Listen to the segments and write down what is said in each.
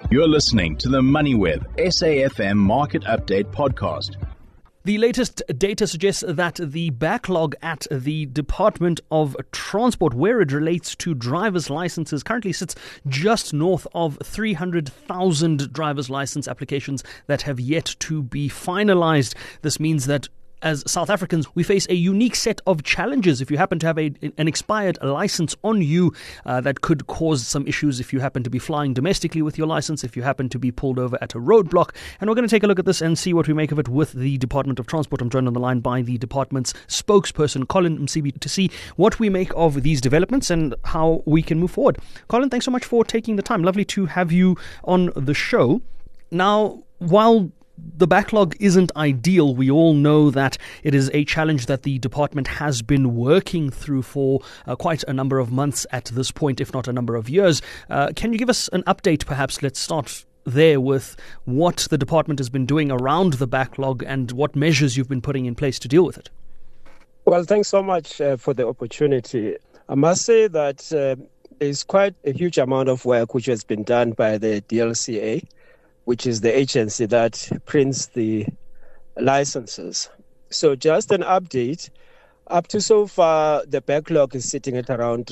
You're listening to the MoneyWeb SAFM Market Update podcast. The latest data suggests that the backlog at the Department of Transport, where it relates to driver's licenses, currently sits just north of 300,000 driver's license applications that have yet to be finalized. This means that as South Africans, we face a unique set of challenges. If you happen to have an expired license on you, that could cause some issues if you happen to be flying domestically with your license, if you happen to be pulled over at a roadblock. And we're going to take a look at this and see what we make of it with the Department of Transport. I'm joined on the line by the department's spokesperson, Colin Msibi, to see what we make of these developments and how we can move forward. Colin, thanks so much for taking the time. Lovely to have you on the show. Now, while the backlog isn't ideal, we all know that it is a challenge that the department has been working through for quite a number of months at this point, if not a number of years. Can you give us an update, perhaps? Let's start there with what the department has been doing around the backlog and what measures you've been putting in place to deal with it. Well, thanks so much for the opportunity. I must say that there's quite a huge amount of work which has been done by the DLCA, which is the agency that prints the licenses. So just an update, up to so far, the backlog is sitting at around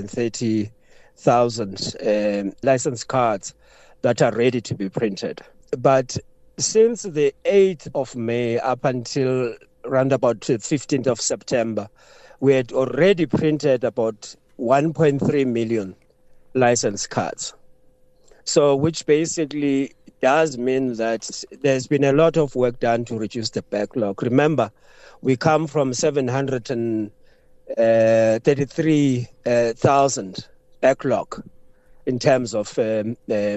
330,000 license cards that are ready to be printed. But since the 8th of May up until around about the 15th of September, we had already printed about 1.3 million license cards. So which basically does mean that there's been a lot of work done to reduce the backlog. Remember, we come from 733,000 backlog in terms of the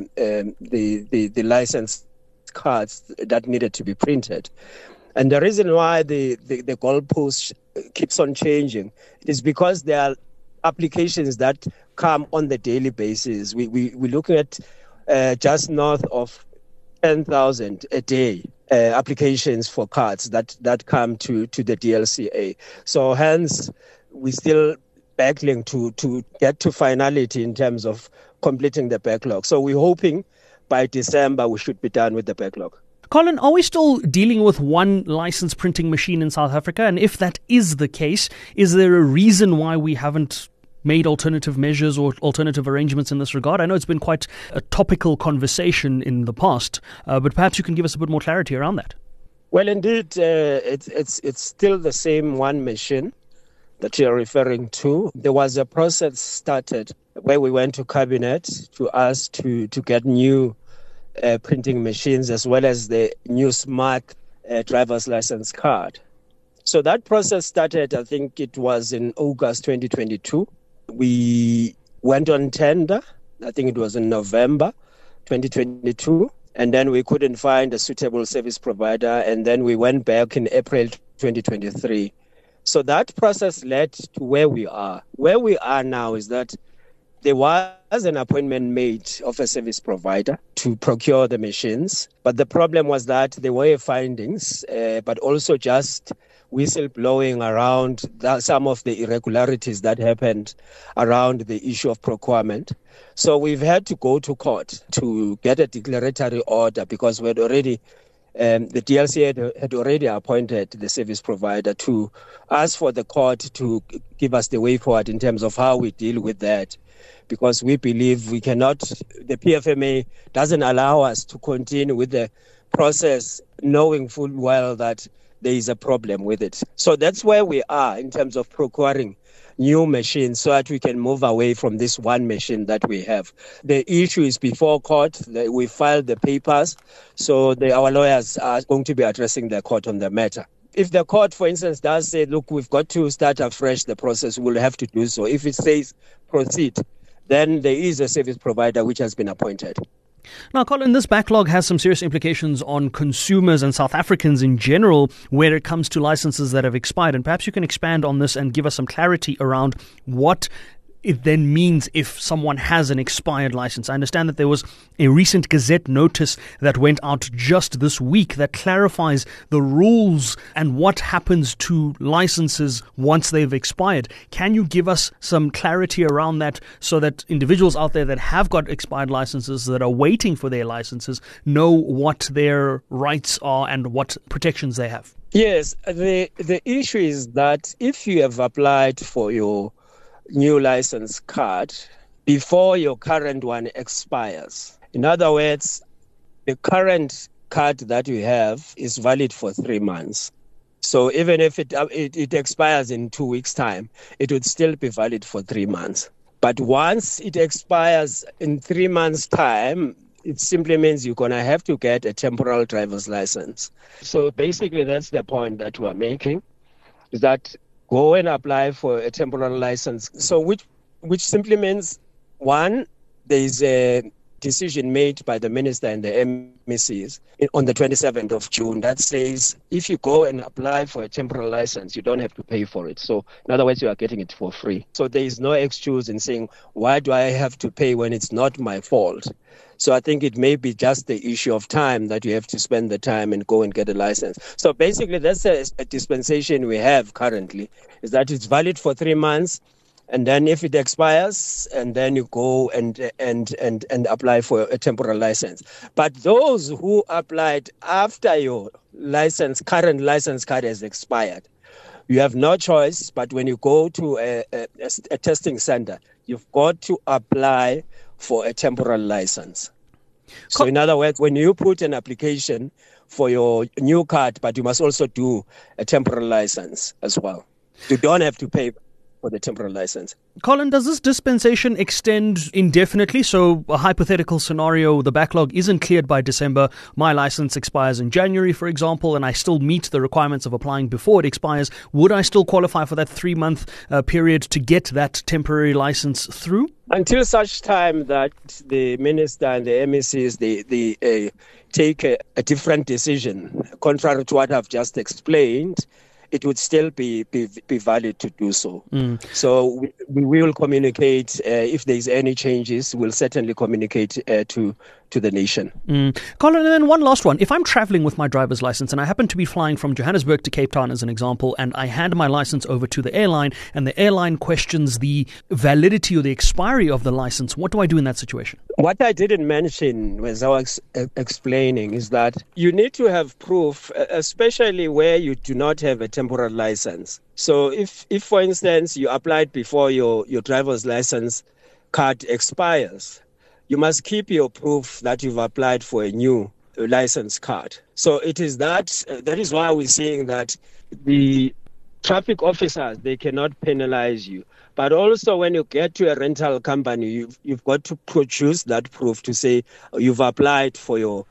license cards that needed to be printed. And the reason why the goalpost keeps on changing is because there are applications that come on the daily basis. We're looking at just north of 10,000 a day applications for cards that come to the DLCA. So hence, we're still battling to get to finality in terms of completing the backlog. So we're hoping by December we should be done with the backlog. Colin, are we still dealing with one license printing machine in South Africa? And if that is the case, is there a reason why we haven't made alternative measures or alternative arrangements in this regard? I know it's been quite a topical conversation in the past, but perhaps you can give us a bit more clarity around that. Well, indeed, it's still the same one machine that you're referring to. There was a process started where we went to Cabinet to ask to get new printing machines as well as the new smart driver's license card. So that process started, I think it was in August 2022. We went on tender, I think it was in November 2022, and then we couldn't find a suitable service provider, and then we went back in April 2023. So that process led to where we are. Where we are now is that there was an appointment made of a service provider to procure the machines, but the problem was that there were findings, but also just whistleblowing around some of the irregularities that happened around the issue of procurement. So we've had to go to court to get a declaratory order because we had already, the DLCA had already appointed the service provider to ask for the court to give us the way forward in terms of how we deal with that. Because we believe we cannot, the PFMA doesn't allow us to continue with the process knowing full well that there is a problem with it. So that's where we are in terms of procuring new machines so that we can move away from this one machine that we have. The issue is before court. We filed the papers, so our lawyers are going to be addressing the court on the matter. If the court, for instance, does say, look, we've got to start afresh the process, we'll have to do so. If it says proceed, then there is a service provider which has been appointed. Now, Colin, this backlog has some serious implications on consumers and South Africans in general where it comes to licenses that have expired. And perhaps you can expand on this and give us some clarity around what it then means if someone has an expired license. I understand that there was a recent Gazette notice that went out just this week that clarifies the rules and what happens to licenses once they've expired. Can you give us some clarity around that so that individuals out there that have got expired licenses, that are waiting for their licenses, know what their rights are and what protections they have? Yes, the issue is that if you have applied for your new license card before your current one expires, in other words, the current card that you have is valid for 3 months. So even if it expires in 2 weeks' time, it would still be valid for 3 months. But once it expires in 3 months' time, it simply means you're going to have to get a temporary driver's license. So basically, that's the point that we're making, is that go and apply for a temporary license. So which simply means, one, there is a decision made by the minister and the MECs on the 27th of June that says if you go and apply for a temporary license, you don't have to pay for it. So in other words, you are getting it for free. So there is no excuse in saying, why do I have to pay when it's not my fault? So I think it may be just the issue of time that you have to spend the time and go and get a license. So basically, that's a dispensation we have currently, is that it's valid for 3 months. And then if it expires, and then you go and apply for a temporary license. But those who applied after your current license card has expired, you have no choice. But when you go to a testing center, you've got to apply for a temporary license. So in other words, when you put an application for your new card, but you must also do a temporary license as well. You don't have to pay for the temporary license. Colin, does this dispensation extend indefinitely? So a hypothetical scenario, the backlog isn't cleared by December, my license expires in January, for example, and I still meet the requirements of applying before it expires. Would I still qualify for that 3-month period to get that temporary license through? Until such time that the minister and the MECs, they take a different decision, contrary to what I've just explained, it would still be valid to do so. So we will communicate if there's any changes. We'll certainly communicate to the nation. Colin, and then one last one. If I'm traveling with my driver's license and I happen to be flying from Johannesburg to Cape Town as an example, and I hand my license over to the airline and the airline questions the validity or the expiry of the license, what do I do in that situation? What I didn't mention as I was explaining is that you need to have proof, especially where you do not have a temporary license. So if for instance, you applied before your driver's license card expires, you must keep your proof that you've applied for a new license card. So it is that is why we're saying that the traffic officers, they cannot penalize you. But also when you get to a rental company, you've got to produce that proof to say you've applied for your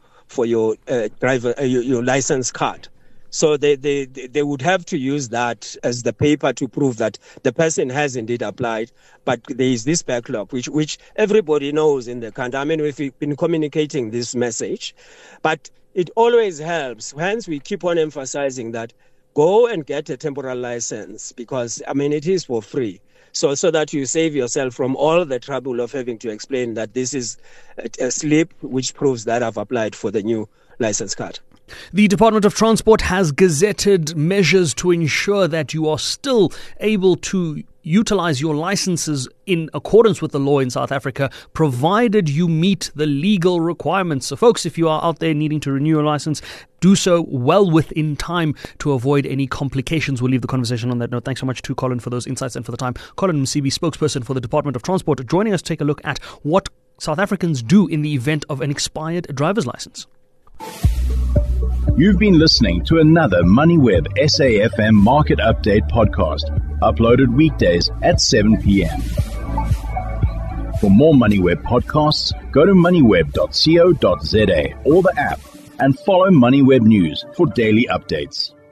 your license card. So they would have to use that as the paper to prove that the person has indeed applied, but there is this backlog, which everybody knows in the country. I mean, we've been communicating this message, but it always helps. Hence, we keep on emphasizing that go and get a temporary license because, I mean, it is for free. So that you save yourself from all the trouble of having to explain that this is a slip which proves that I've applied for the new license card. The Department of Transport has gazetted measures to ensure that you are still able to utilize your licenses in accordance with the law in South Africa, provided you meet the legal requirements. So folks, if you are out there needing to renew your license, do so well within time to avoid any complications. We'll leave the conversation on that note. Thanks so much to Colin for those insights and for the time. Colin Msibi, spokesperson for the Department of Transport, joining us to take a look at what South Africans do in the event of an expired driver's license. You've been listening to another MoneyWeb SAFM Market Update podcast, uploaded weekdays at 7 p.m. For more MoneyWeb podcasts, go to moneyweb.co.za or the app and follow MoneyWeb News for daily updates.